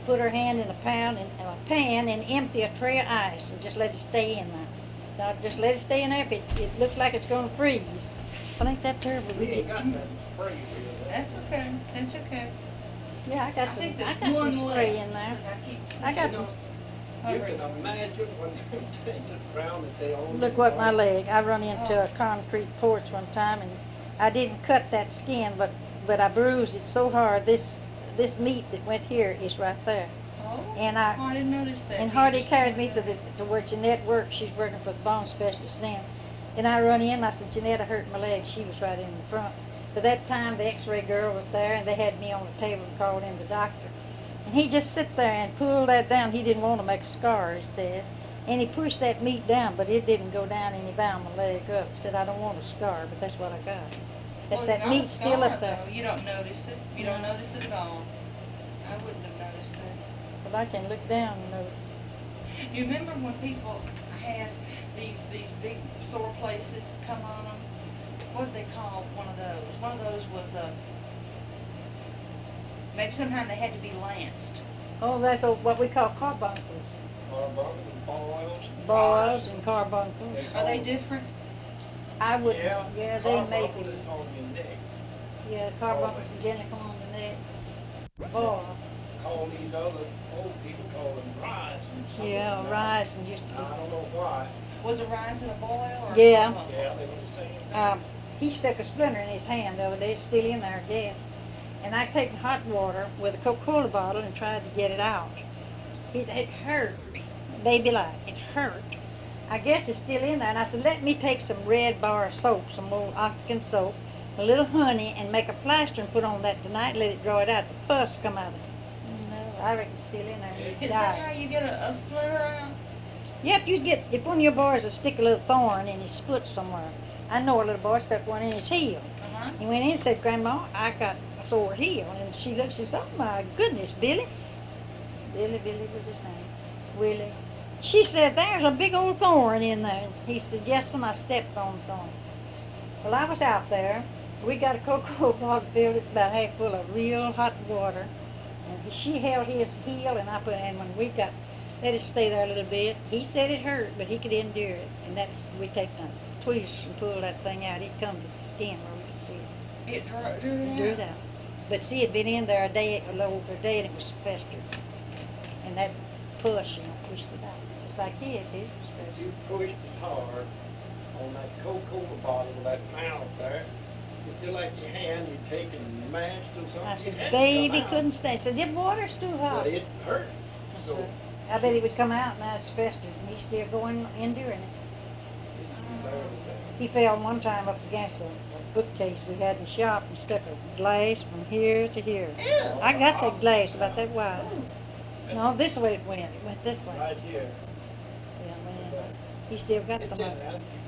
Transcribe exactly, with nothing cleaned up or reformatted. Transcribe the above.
put her hand in a pound and a pan and empty a tray of ice and just let it stay in there. Now, just let it stay in there. If it, it looks like it's going to freeze. I think that terrible. We ain't got nothing spray here. That's okay, that's okay. Yeah, I got I some. think I there's got some one spray left, in there. 'cause I keep I got seeing some. those You covered. can imagine when them things are drowned that they all. Look what my leg. I run into a concrete porch one time and I didn't cut that skin, but but I bruised it so hard. This this meat that went here is right there. Oh, And I oh, I didn't notice that. and You Hardy just carried me to covered the to where Jeanette worked. She's working for the bone specialist then. And I run in. And I said, Jeanette, I hurt my leg. She was right in the front. But that time the X-ray girl was there, and they had me on the table and called in the doctor. And he just sit there and pulled that down. He didn't want to make a scar, he said. And he pushed that meat down, but it didn't go down, and he bound my leg up. He said, I don't want a scar, but that's what I got. Well, That's it's that not a meat still scar, up there. though. You don't notice it. You don't No. notice it at all. I wouldn't have noticed that. But I can look down and notice it. You remember when people had these these big sore places come on them? What did they call one of those? One of those was a, maybe sometime they had to be lanced. Oh, that's a, what we call carbuncles. Carbuncles and boils. Boils and carbuncles. Are they different? I wouldn't, Yeah. yeah, they may Carbuncle be. is on your neck. Yeah, carbuncles and generally come on the neck. Boil. Call these other old people call them rise and something. Yeah, now. rising used to I be. don't know why. Was a rise in a boil or? a Yeah. carbuncle? Yeah, they were the same thing. Um, he stuck a splinter in his hand the other day, it's still in there, I guess. And I taken hot water with a Coca-Cola bottle and tried to get it out. It, it hurt, baby like, it hurt. I guess it's still in there. And I said, let me take some red bar soap, some old Octagon soap, a little honey, and make a plaster and put on that tonight, let it draw it out. The pus come out of it. No, I reckon it's still in there. It Is that how died. you get a, a splinter out? Yep, you get, if one of your boys will stick a little thorn in his foot somewhere. I know a little boy stuck one in his heel. Uh-huh. He went in and said, Grandma, I got a sore heel. And she looked, she said, oh my goodness, Billy. Billy, Billy was his name. Willie. She said, there's a big old thorn in there. He said, yes, and I stepped on the thorn. Well, I was out there. We got a Coca-Cola bottle filled it about half full of real hot water. And she held his heel, and I put, and when we got, let it stay there a little bit. He said it hurt, but he could endure it. And that's, we take the tweezers and pull that thing out. It comes to the skin where we can see it. It drew, drew it out? Drew it out. But see, it'd been in there a day, a little over a day, and it was festered. And that push, you know, pushed it out. Just like his, his was festered. You pushed it hard on that Coca-Cola bottle with that mouth there. It's just like your hand, you take and mashed or something. I it said, had to come baby out. couldn't stay. I said, the water's too hot. But it hurt. That's So right. I bet he would come out, now it's festered, and he's still going, enduring it. it's better than that. He fell one time up against a, a bookcase we had in the shop and stuck a glass from here to here. Ew. I got that glass about that wide. No, this way it went. It went this way. Right here. Yeah, it went in there. He still got It's some in of it. there.